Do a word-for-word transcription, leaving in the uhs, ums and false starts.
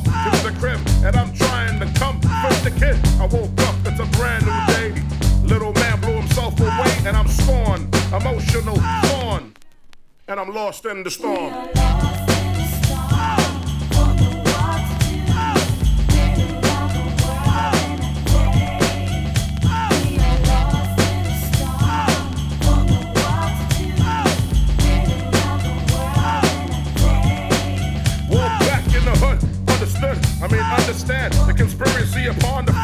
to the crib, and I'm trying to comfort the kid. I woke up, it's a brand new day. Little man blew himself away, and I'm scorned, emotional, torn, and I'm lost in the storm. I mean, understand the conspiracy upon the